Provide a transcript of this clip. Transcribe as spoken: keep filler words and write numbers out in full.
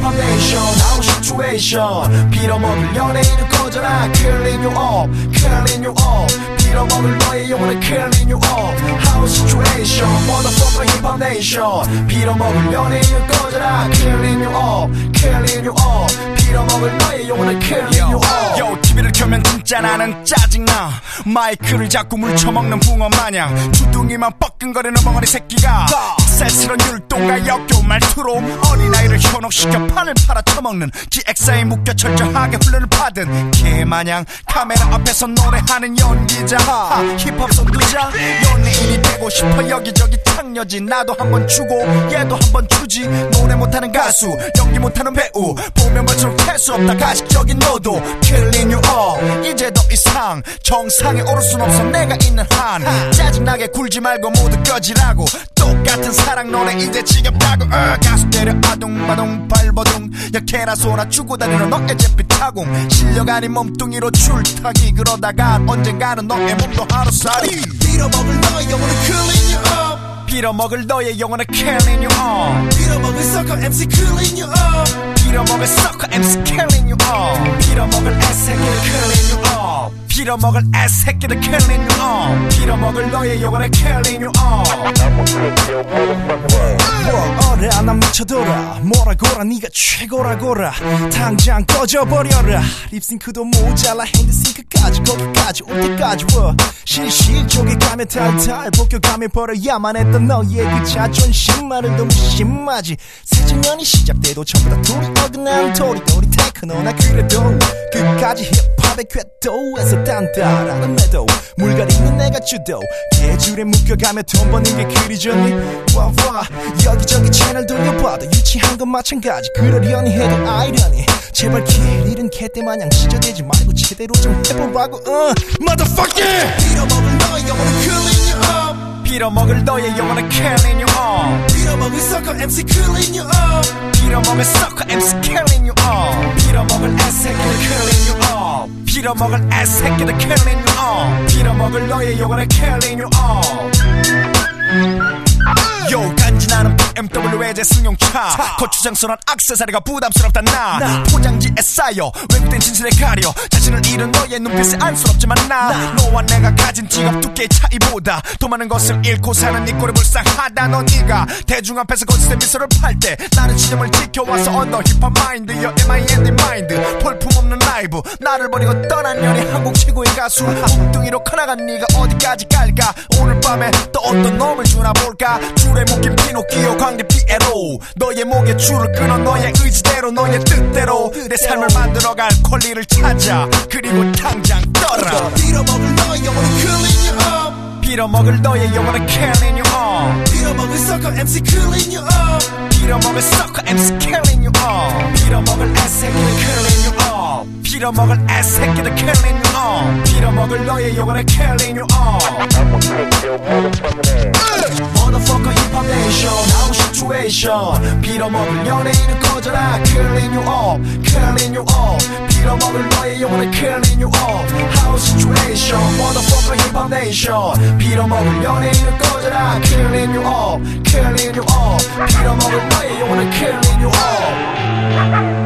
힙합 네이션 Our situation 빌어먹을 연예인은 꺼져라 Killing you all Killing you all 빌어먹을 너의 영혼을 Killing you all Our situation Motherfucker 힙합 네이션 빌어먹을 연예인은 꺼져라 Killing you all Killing you all 빌어먹을 너의 영혼을 Killing you all Yo 티비를 켜면 진짜 나는 짜증나 마이크를 자꾸 물쳐먹는 붕어 마냥 주둥이만 뻐끈거리는 멍어리 새끼가 쌀스런 율동과 역겨운 말투로 어린아이를 현혹시켜 판을 팔아 처먹는 기획사에 묶여 철저하게 훈련을 받은 개마냥 카메라 앞에서 노래하는 연기자 힙합 선두자 연예인이 되고 싶어 여기저기 창녀지 나도 한번 주고 얘도 한번 주지 노래 못하는 가수 연기 못하는 배우 보면 볼수록 할수 없다 가식적인 너도 Killing you all 이제 더 이상 정상에 오를 순 없어 내가 있는 한 짜증나게 굴지 말고 모두 꺼지라고 똑같은 사랑 노래 이제 지겹다고 어, 가수 때려 아둥바둥 발버둥 약해라 소나 주고 다니는 너의 잿빛 타공 실력 아닌 몸뚱이로 줄타기 그러다가 언젠가는 너의 몸도 하루살이 빌어먹을 너의 영혼을 Killing you all 빌어먹을 너의 영혼을 Killing you all 빌어먹을 서커 엠씨 Killing you all 빌어먹을 서커 엠씨 Killing you all 빌어먹을 애새끼를 Killing you all 빌어먹을 애새끼를 Killing you all 빌어먹을 너의 영혼을 Killing you all 어라 난 미쳐돌아 뭐라고라 네가 최고라고라 당장 꺼져버려라 립싱크도 모자라 핸드싱크까지 거기까지 올 때까지 워 실실 쪼개가며 탈탈 벗겨가며 버려야만 했던 너의 그 자존심만은 너무 심하지 새정년이 시작돼도 전부 다 둘이 어긋난 도리도리 테크노나 그래도 끝까지 힙합의 궤도에서 단단한 매도 물 가리는 내가 주도 계줄에 묶여가며 돈 버는 게 그리 좋니 와와 여기저기 채널 돌려봐도 유치한 건 마찬가지 그러려니 해도 아이러니 제발 길 잃은 개떼 마냥 시저대지 말고 제대로 좀 해보라고 uh, motherfucker 빌어먹을 너의 영혼을 Killing you all 빌어먹을 너의 영혼을 Killing you all 빌어먹을 서커 엠씨 Killing you all 빌어먹을 서커 엠씨 Killing you all 빌어먹을 애새끼를 Killing you all 빌어먹을 애새끼를 Killing you all 빌어먹을 너의 영혼을 Killing you all 요 간지나는 비엠더블유 외제 승용차 고추장스러운 액세서리가 부담스럽다 나, 나. 포장지에 쌓여 왜곡된 진실에 가려 자신을 잃은 너의 눈빛이 안쓰럽지만 나, 나 너와 내가 가진 지갑 두께의 차이보다 더 많은 것을 잃고 사는 네 꼴이 불쌍하다 너 네가 대중 앞에서 거짓의 미소를 팔 때 나는 지점을 지켜와서 언더 힙합 마인드 Your 엠아이엔디 마인드 볼품없는 라이브 나를 버리고 떠난 년이 한국 최고의 가수 엉뚱이로 커나간 네가 어디까지 갈까 오늘 밤에 또 어떤 놈을 주나 볼까 줄에 묶인 피노키오 관계 피에로 너의 목에 줄을 끊어 너의 의지대로 너의 뜻대로 내 삶을 만들어갈 권리를 찾아 그리고 당장 떠라 빌어먹을 너의 영혼을 Killing you all 빌어먹을 너의 영혼을 Killing you all 빌어먹을 서커 엠씨 Killing you all 빌어먹을 서커 엠씨 Killing you all 빌어먹을 애새끼를 Killing you all 빌어먹을 애새끼를 Killing you all 빌어먹을 너의 영혼을 Killing you all Motherfucker 힙합 네이션 Our situation 빌어먹을 연예인은 꺼져라 Killing you all Killing you all 빌어먹을 너의 영혼을 Killing you all Our situation Motherfucker 힙합 네이션 빌어먹을 연예인은 꺼져라 Killing you all Killing you all 빌어먹을 너의 영혼을 Killing you all